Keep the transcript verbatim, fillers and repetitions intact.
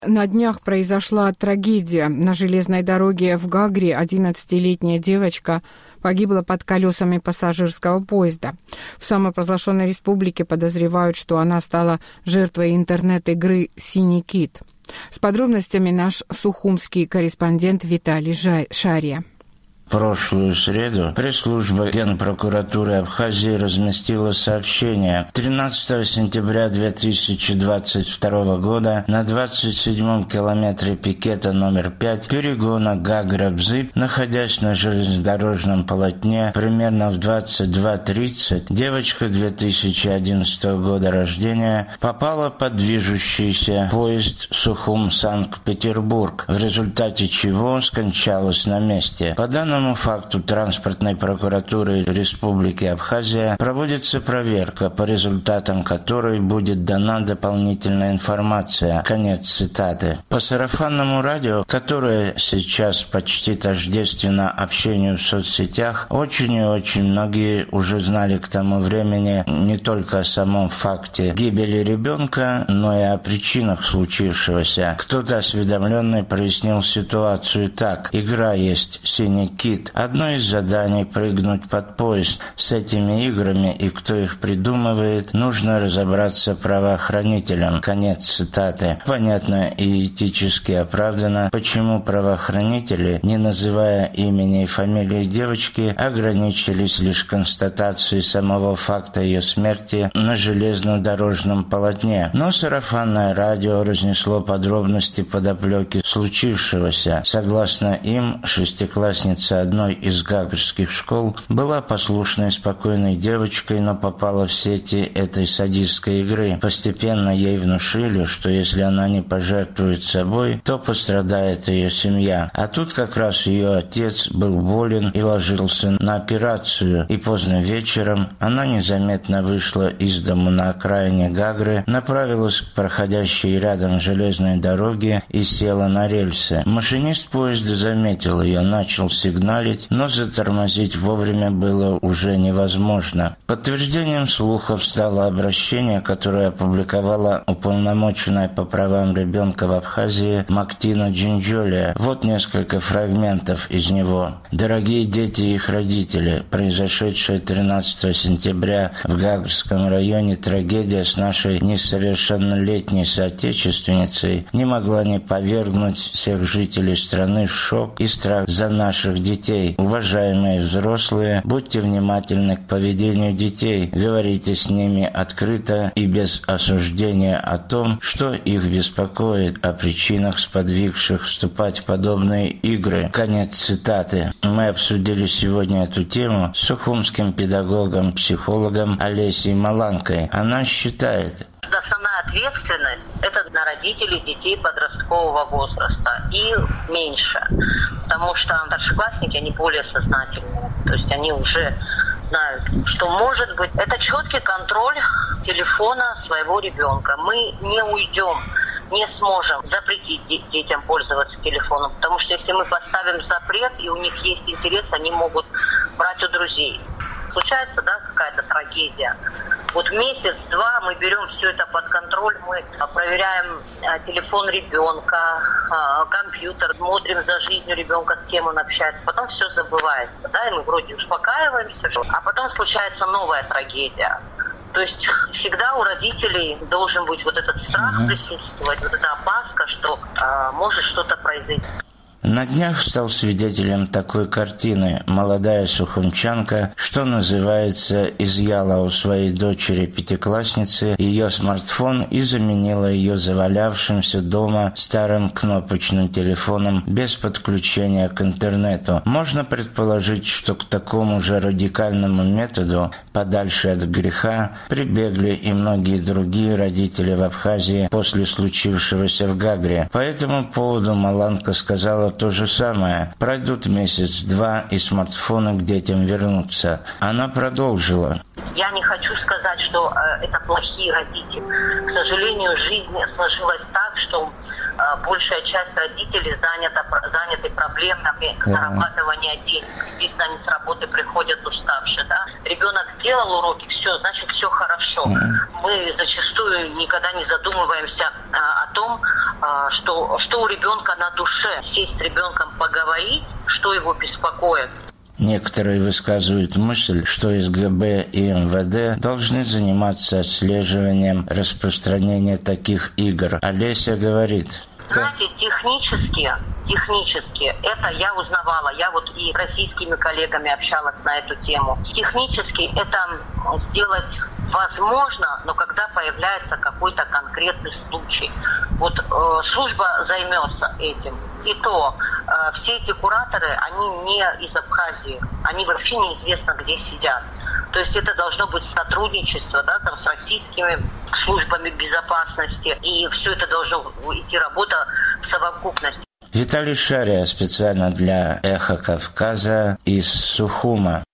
На днях произошла трагедия. На железной дороге в Гагре одиннадцатилетняя девочка погибла под колесами пассажирского поезда. В самопровозглашенной республике подозревают, что она стала жертвой интернет-игры «Синий кит». С подробностями наш сухумский корреспондент Виталий Шария. В прошлую среду пресс-служба Генпрокуратуры Абхазии разместила сообщение. тринадцатого сентября две тысячи двадцать второго года на двадцать седьмом километре пикета номер пять перегона Гагра-Бзып, находясь на железнодорожном полотне примерно в двадцать два тридцать, девочка две тысячи одиннадцатого года рождения попала под движущийся поезд Сухум-Санкт-Петербург, в результате чего скончалась на месте. По данному По факту транспортной прокуратуры Республики Абхазия проводится проверка, по результатам которой будет дана дополнительная информация. Конец цитаты. По сарафанному радио, которое сейчас почти тождественно общению в соцсетях, очень и очень многие уже знали к тому времени не только о самом факте гибели ребенка, но и о причинах случившегося. Кто-то осведомленный прояснил ситуацию так: игра есть «Синий кит». Одно из заданий — прыгнуть под поезд. С этими играми и кто их придумывает, нужно разобраться правоохранителям. Конец цитаты. Понятно и этически оправдано, почему правоохранители, не называя имени и фамилии девочки, ограничились лишь констатацией самого факта ее смерти на железнодорожном полотне. Но сарафанное радио разнесло подробности подоплеки случившегося. Согласно им, шестиклассница одной из гагрских школ была послушной, спокойной девочкой, но попала в сети этой садистской игры. Постепенно ей внушили, что если она не пожертвует собой, то пострадает ее семья. А тут как раз ее отец был болен и ложился на операцию, и поздно вечером она незаметно вышла из дому на окраине Гагры, направилась к проходящей рядом железной дороге и села на рельсы. Машинист поезда заметил ее, начал сигналить, но затормозить вовремя было уже невозможно. Подтверждением слухов стало обращение, которое опубликовала уполномоченная по правам ребенка в Абхазии Мактина Джинджолия. Вот несколько фрагментов из него. «Дорогие дети и их родители, произошедшая тринадцатого сентября в Гагрском районе трагедия с нашей несовершеннолетней соотечественницей не могла не повергнуть всех жителей страны в шок и страх за наших детей. Уважаемые взрослые, будьте внимательны к поведению детей, говорите с ними открыто и без осуждения о том, что их беспокоит, о причинах, сподвигших вступать в подобные игры». Конец цитаты. Мы обсудили сегодня эту тему с сухумским педагогом, психологом Олесей Маланкой. Она считает: основная ответственность – это на родителей детей подросткового возраста и меньше, потому что старшеклассники, они более сознательные, то есть они уже знают, что может быть. Это четкий контроль телефона своего ребенка. Мы не уйдем, не сможем запретить детям пользоваться телефоном, потому что если мы поставим запрет, и у них есть интерес, они могут брать у друзей. Случается, да, какая-то трагедия. Вот месяц-два мы берем все это под контроль, мы проверяем а, телефон ребенка, а, компьютер, смотрим за жизнью ребенка, с кем он общается. Потом все забывается, да, и мы вроде успокаиваемся, а потом случается новая трагедия. То есть всегда у родителей должен быть вот этот страх uh-huh. присутствовать, вот эта опаска, что а, может что-то произойти. На днях стал свидетелем такой картины. Молодая сухумчанка, что называется, изъяла у своей дочери-пятиклассницы ее смартфон и заменила ее завалявшимся дома старым кнопочным телефоном без подключения к интернету. Можно предположить, что к такому же радикальному методу, подальше от греха, прибегли и многие другие родители в Абхазии после случившегося в Гагре. По этому поводу Маланка сказала то же самое. Пройдут месяц-два, и смартфоны к детям вернутся. Она продолжила: я не хочу сказать, что э, это плохие родители. К сожалению, жизнь сложилась так, что большая часть родителей занята, заняты проблемами зарабатывания денег. Естественно, они с работы приходят уставшие, да. Ребенок сделал уроки, все, значит, все хорошо. Мы зачастую никогда не задумываемся а, о том, а, что, что у ребенка на душе. Сесть с ребенком поговорить, что его беспокоит. Некоторые высказывают мысль, что эс гэ бэ и эм вэ дэ должны заниматься отслеживанием распространения таких игр. Олеся говорит... Знаете, технически, технически, это я узнавала, я вот и с российскими коллегами общалась на эту тему. Технически это сделать возможно, но когда появляется какой-то конкретный случай. Вот э, служба займется этим. И то э, все эти кураторы, они не из Абхазии, они вообще неизвестно где сидят. То есть это должно быть сотрудничество, да, там, с российскими службами безопасности, и все это должно идти работа в совокупности. Виталий Шария специально для «Эхо Кавказа» из Сухума.